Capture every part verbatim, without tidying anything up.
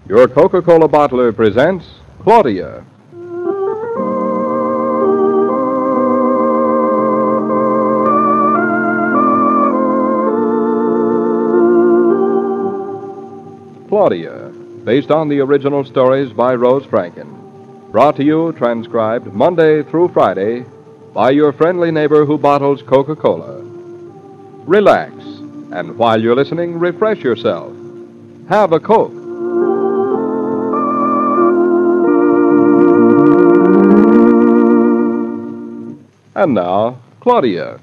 Your Coca-Cola bottler presents Claudia. Claudia, based on the original stories by Rose Franken. Brought to you, transcribed Monday through Friday, by your friendly neighbor who bottles Coca-Cola. Relax, and while you're listening, refresh yourself. Have a Coke. And now, Claudia.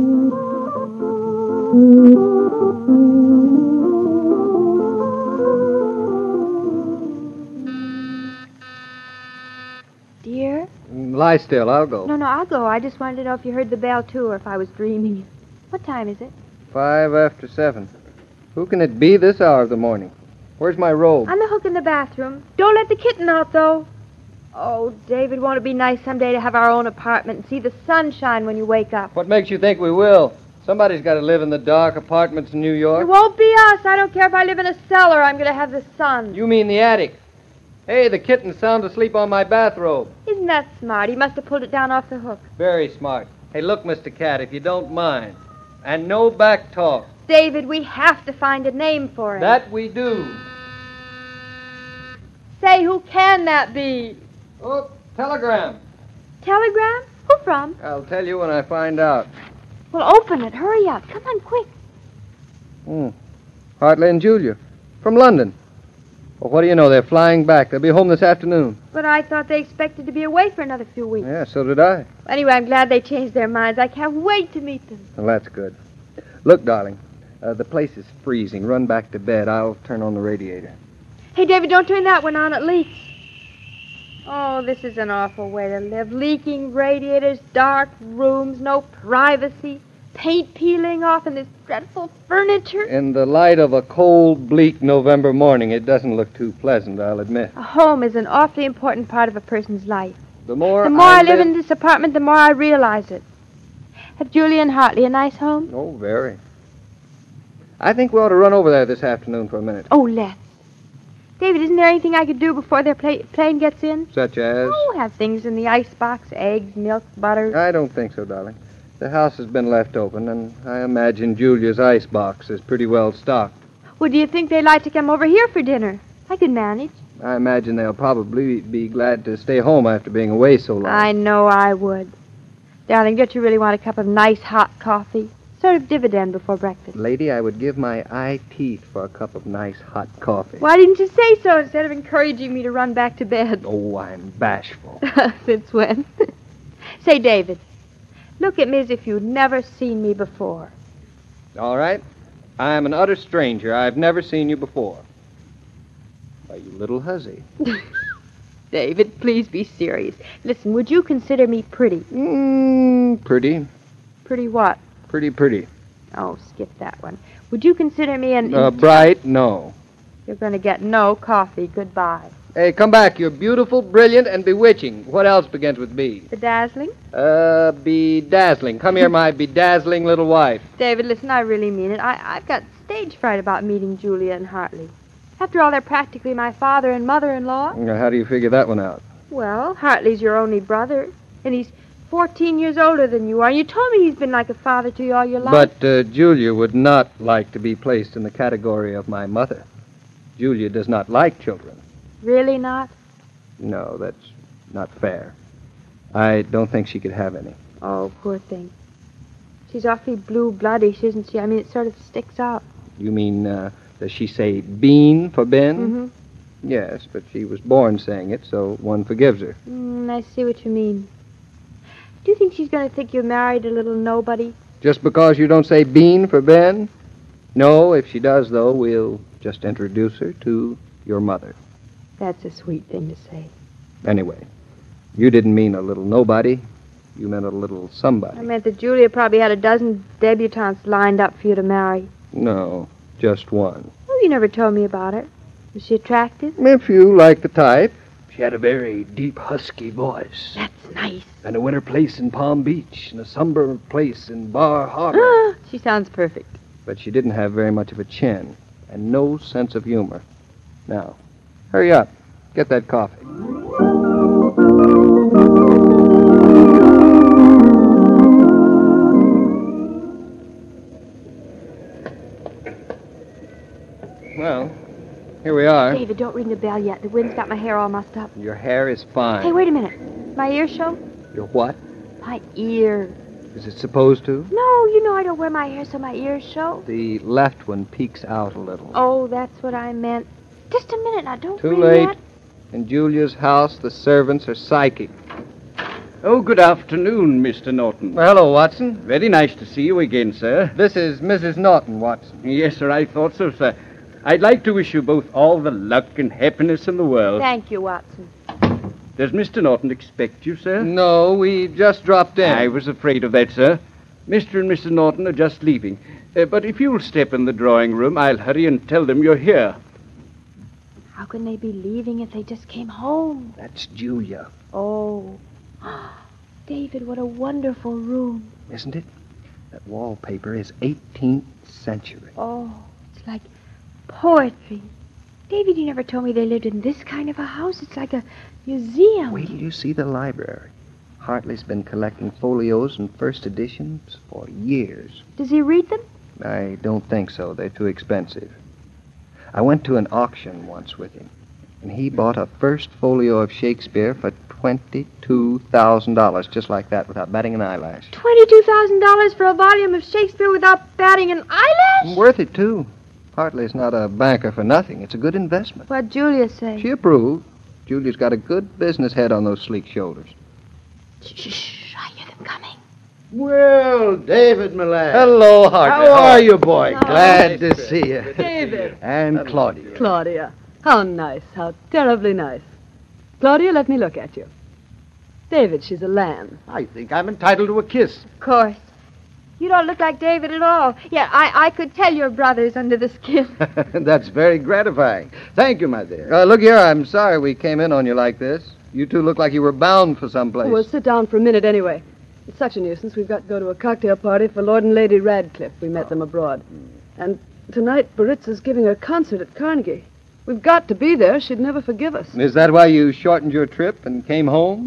Dear? Lie still, I'll go. No, no, I'll go. I just wanted to know if you heard the bell, too, or if I was dreaming. What time is it? Five after seven. Who can it be this hour of the morning? Where's my robe? On the hook in the bathroom. Don't let the kitten out, though. Oh, David, won't it be nice someday to have our own apartment and see the sunshine when you wake up? What makes you think we will? Somebody's got to live in the dark apartments in New York. It won't be us. I don't care if I live in a cellar. I'm going to have the sun. You mean the attic? Hey, the kitten's sound asleep on my bathrobe. Isn't that smart? He must have pulled it down off the hook. Very smart. Hey, look, Mister Cat, if you don't mind. And no back talk. David, we have to find a name for him. That we do. Say, who can that be? Oh, telegram. Telegram? Who from? I'll tell you when I find out. Well, open it. Hurry up. Come on, quick. Hmm. Hartley and Julia. From London. Well, what do you know? They're flying back. They'll be home this afternoon. But I thought they expected to be away for another few weeks. Yeah, so did I. Anyway, I'm glad they changed their minds. I can't wait to meet them. Well, that's good. Look, darling, uh, the place is freezing. Run back to bed. I'll turn on the radiator. Hey, David, don't turn that one on. It leaks. Oh, this is an awful way to live. Leaking radiators, dark rooms, no privacy, paint peeling off, and this dreadful furniture. In the light of a cold, bleak November morning, it doesn't look too pleasant, I'll admit. A home is an awfully important part of a person's life. The more, the more I, I live live in this apartment, the more I realize it. Have Julia and Hartley a nice home? Oh, very. I think we ought to run over there this afternoon for a minute. Oh, let's. David, isn't there anything I could do before their pla- plane gets in? Such as? Oh, have things in the icebox, eggs, milk, butter. I don't think so, darling. The house has been left open, and I imagine Julia's icebox is pretty well stocked. Well, do you think they'd like to come over here for dinner? I could manage. I imagine they'll probably be glad to stay home after being away so long. I know I would. Darling, don't you really want a cup of nice hot coffee? Sort of dividend before breakfast. Lady, I would give my eye teeth for a cup of nice hot coffee. Why didn't you say so instead of encouraging me to run back to bed? Oh, I'm bashful. Since when? Say, David, look at me as if you'd never seen me before. All right. I'm an utter stranger. I've never seen you before. Why, you little hussy. David, please be serious. Listen, would you consider me pretty? Mmm, pretty. Pretty what? Pretty, pretty. Oh, skip that one. Would you consider me an... Uh, bright? No. You're going to get no coffee. Goodbye. Hey, come back. You're beautiful, brilliant, and bewitching. What else begins with B? Bedazzling? Uh, bedazzling. Come here, my bedazzling little wife. David, listen, I really mean it. I, I've got stage fright about meeting Julia and Hartley. After all, they're practically my father and mother-in-law. Now, how do you figure that one out? Well, Hartley's your only brother, and he's fourteen years older than you are. You told me he's been like a father to you all your life. But uh, Julia would not like to be placed in the category of my mother. Julia does not like children. Really not? No, that's not fair. I don't think she could have any. Oh, poor thing. She's awfully blue-bloodish, isn't she? I mean, it sort of sticks out. You mean, uh, does she say Bean for Ben? Mm-hmm. Yes, but she was born saying it, so one forgives her. Mm, I see what you mean. Do you think she's going to think you married a little nobody? Just because you don't say Bean for Ben? No, if she does, though, we'll just introduce her to your mother. That's a sweet thing to say. Anyway, you didn't mean a little nobody. You meant a little somebody. I meant that Julia probably had a dozen debutantes lined up for you to marry. No, just one. Oh, you never told me about her. Was she attractive? If you like the type. She had a very deep, husky voice. That's nice. And a winter place in Palm Beach, and a summer place in Bar Harbor. Ah, she sounds perfect. But she didn't have very much of a chin, and no sense of humor. Now, Hurry up. Get that coffee. Well, here we are. David, don't ring the bell yet. The wind's got my hair all mussed up. Your hair is fine. Hey, wait a minute. My ear show? Your what? My ear. Is it supposed to? No, you know I don't wear my hair so my ears show. The left one peeks out a little. Oh, that's what I meant. Just a minute now. Don't Too ring late. that. In Julia's house, the servants are psychic. Oh, good afternoon, Mister Norton. Well, hello, Watson. Very nice to see you again, sir. This is Missus Norton, Watson. Yes, sir, I thought so, sir. I'd like to wish you both all the luck and happiness in the world. Thank you, Watson. Does Mister Norton expect you, sir? No, we just dropped in. I was afraid of that, sir. Mister and Missus Norton are just leaving. Uh, but if you'll step in the drawing room, I'll hurry and tell them you're here. How can they be leaving if they just came home? That's Julia, Oh. David, what a wonderful room. isn't it? That wallpaper is eighteenth century. Oh, it's like poetry. David, you never told me they lived in this kind of a house. It's like a museum. Wait till you see the library. Hartley's been collecting folios and first editions for years. Does he read them? I don't think so. They're too expensive. I went to an auction once with him, and he bought a first folio of Shakespeare for twenty-two thousand dollars, just like that, without batting an eyelash. twenty-two thousand dollars for a volume of Shakespeare without batting an eyelash? Worth it, too. Hartley's not a banker for nothing. It's a good investment. What'd Julia say? She approved. Julia's got a good business head on those sleek shoulders. Shh, shh, shh, I hear them coming. Well, David, my lad. Hello, Hartley. How are you, boy? Oh. Glad to see you. David. And Claudia. Claudia. How nice. How terribly nice. Claudia, let me look at you. David, she's a lamb. I think I'm entitled to a kiss. Of course. You don't look like David at all. Yeah, I, I could tell your brother's under the skin. That's very gratifying. Thank you, my dear. Uh, look here, I'm sorry we came in on you like this. You two look like you were bound for someplace. Well, sit down for a minute anyway. It's such a nuisance. We've got to go to a cocktail party for Lord and Lady Radcliffe. We met them abroad. And tonight, Baritza's giving a concert at Carnegie. We've got to be there. She'd never forgive us. Is that why you shortened your trip and came home?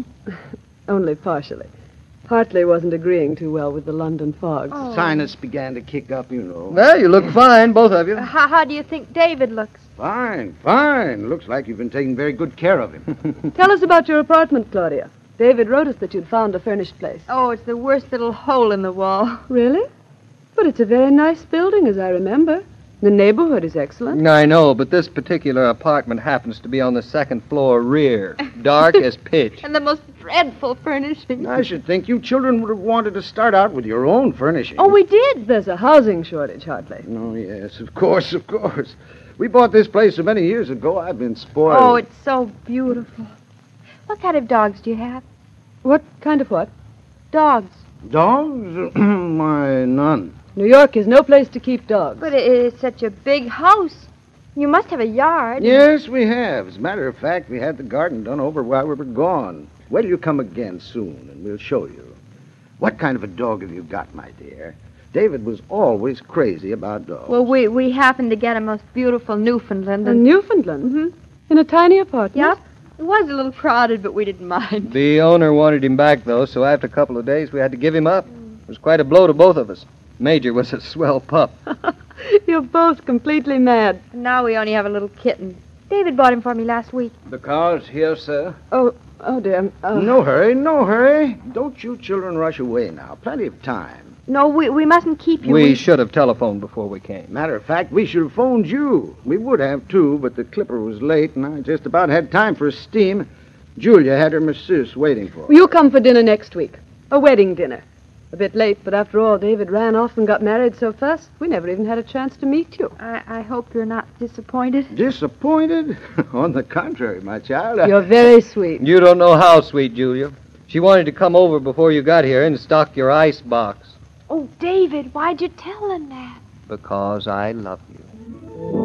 Only partially. Hartley wasn't agreeing too well with the London fog. Oh. Sinus began to kick up, you know. Well, you look fine, both of you. How, how do you think David looks? Fine, fine. Looks like you've been taking very good care of him. Tell us about your apartment, Claudia. David wrote us that you'd found a furnished place. Oh, it's the worst little hole in the wall. Really? But it's a very nice building, as I remember. The neighborhood is excellent. I know, but this particular apartment happens to be on the second floor rear. Dark as pitch. And the most dreadful furnishings. I should think you children would have wanted to start out with your own furnishing. Oh, we did. There's a housing shortage, Hartley. Oh, yes, of course, of course. We bought this place so many years ago, I've been spoiled. Oh, it's so beautiful. What kind of dogs do you have? What kind of what? Dogs. Dogs? Why, none. New York is no place to keep dogs. But it is such a big house. You must have a yard. Yes, we have. As a matter of fact, we had the garden done over while we were gone. Wait till you come again soon, and we'll show you. What kind of a dog have you got, my dear? David was always crazy about dogs. Well, we, we happened to get a most beautiful Newfoundland. A And, Newfoundland? Mhm. In a tiny apartment? Yep. It was a little crowded, but we didn't mind. The owner wanted him back, though, so after a couple of days we had to give him up. It was quite a blow to both of us. Major was a swell pup. You're both completely mad. And now we only have a little kitten. David bought him for me last week. The car's here, sir. Oh, oh dear. Uh, No hurry, no hurry. Don't you children rush away now. Plenty of time. No, we, we mustn't keep you. We should have telephoned before we came. Matter of fact, we should have phoned you. We would have, too, but the clipper was late, and I just about had time for a steam. Julia had her masseuse waiting for her. You come for dinner next week. A wedding dinner. A bit late, but after all, David ran off and got married so fast, we never even had a chance to meet you. I, I hope you're not disappointed. Disappointed? On the contrary, my child. I- You're very sweet. You don't know how sweet, Julia. She wanted to come over before you got here and stock your ice box. Oh, David, why'd you tell him that? Because I love you.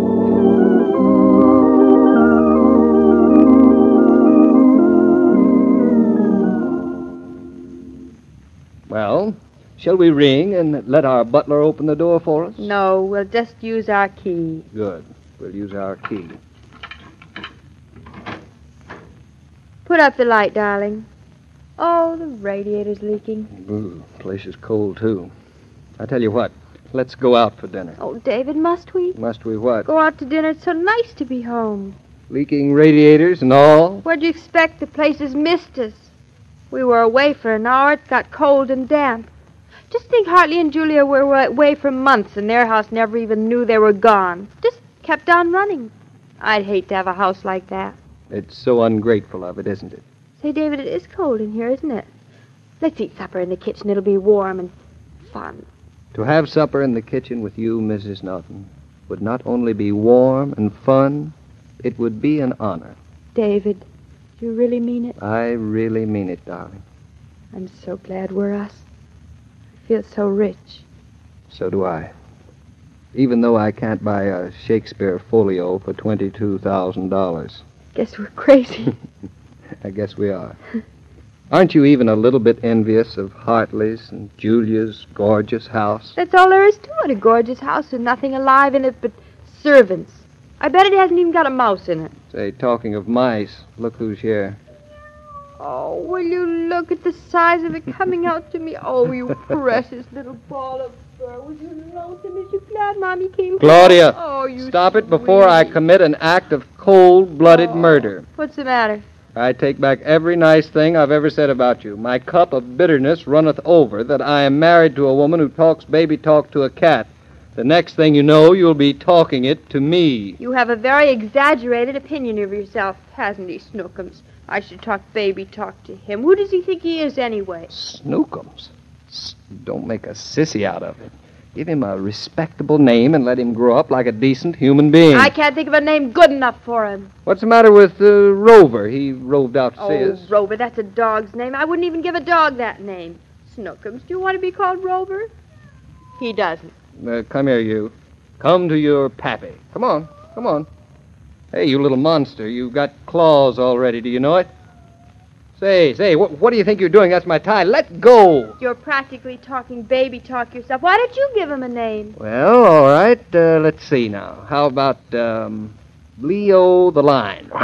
Well, shall we ring and let our butler open the door for us? No, we'll just use our key. Good. We'll use our key. Put up the light, darling. Oh, the radiator's leaking. Ooh, place is cold, too. I tell you what, let's go out for dinner. Oh, David, must we? Must we what? Go out to dinner. It's so nice to be home. Leaking radiators and all? What'd you expect? The place has missed us. We were away for an hour. It got cold and damp. Just think Hartley and Julia were away for months, and their house never even knew they were gone. Just kept on running. I'd hate to have a house like that. It's so ungrateful of it, isn't it? Say, David, it is cold in here, isn't it? Let's eat supper in the kitchen. It'll be warm and fun. To have supper in the kitchen with you, Missus Norton, would not only be warm and fun, it would be an honor. David, do you really mean it? I really mean it, darling. I'm so glad we're us. I feel so rich. So do I. Even though I can't buy a Shakespeare folio for twenty-two thousand dollars. Guess we're crazy. I guess we are. Aren't you even a little bit envious of Hartley's and Julia's gorgeous house? That's all there is to it, a gorgeous house with nothing alive in it but servants. I bet it hasn't even got a mouse in it. Say, talking of mice, look who's here. Oh, will you look at the size of it coming out to me? Oh, you precious little ball of fur. Was you lonesome? Is you glad Mommy came? Claudia, oh, you stop it sweet. before I commit an act of cold-blooded Oh, murder. What's the matter? I take back every nice thing I've ever said about you. My cup of bitterness runneth over that I am married to a woman who talks baby talk to a cat. The next thing you know, you'll be talking it to me. You have a very exaggerated opinion of yourself, hasn't he, Snookums? I should talk baby talk to him. Who does he think he is, anyway? Snookums. S- Don't make a sissy out of it. Give him a respectable name and let him grow up like a decent human being. I can't think of a name good enough for him. What's the matter with uh, Rover? He roved out to see Oh, us. Rover, that's a dog's name. I wouldn't even give a dog that name. Snookums, do you want to be called Rover? He doesn't. Uh, come here, you. Come to your pappy. Come on, come on. Hey, you little monster, you've got claws already, do you know it? Say, say, what, what do you think you're doing? That's my tie. Let go! You're practically talking baby talk yourself. Why don't you give him a name? Well, all right, uh, let's see now. How about, um, Leo the Lion? Leo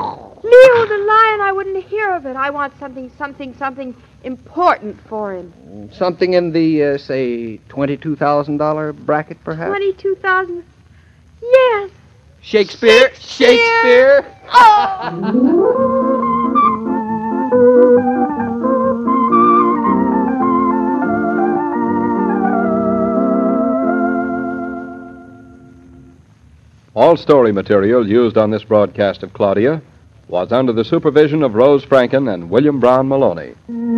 the lion, I wouldn't hear of it. I want something, something, something important for him. Something in the, uh, say, twenty-two thousand dollars bracket, perhaps? Twenty-two thousand. Yes. Shakespeare! Shakespeare! Shakespeare! Oh! All story material used on this broadcast of Claudia was under the supervision of Rose Franken and William Brown Maloney.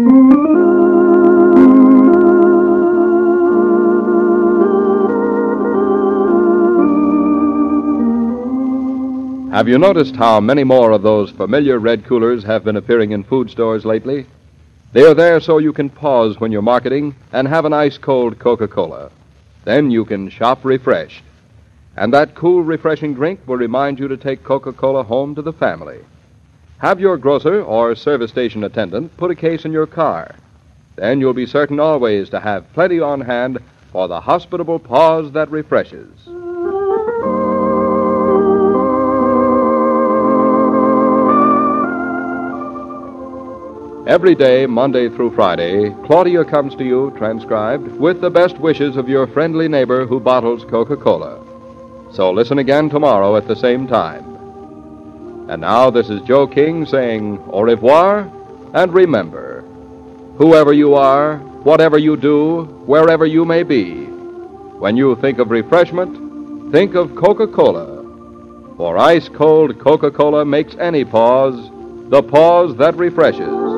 Have you noticed how many more of those familiar red coolers have been appearing in food stores lately? They are there so you can pause when you're marketing and have an ice-cold Coca-Cola. Then you can shop refreshed. And that cool, refreshing drink will remind you to take Coca-Cola home to the family. Have your grocer or service station attendant put a case in your car. Then you'll be certain always to have plenty on hand for the hospitable pause that refreshes. Every day, Monday through Friday, Claudia comes to you, transcribed, with the best wishes of your friendly neighbor who bottles Coca-Cola. So listen again tomorrow at the same time. And now this is Joe King saying au revoir, and remember, whoever you are, whatever you do, wherever you may be, when you think of refreshment, think of Coca-Cola. For ice-cold Coca-Cola makes any pause the pause that refreshes.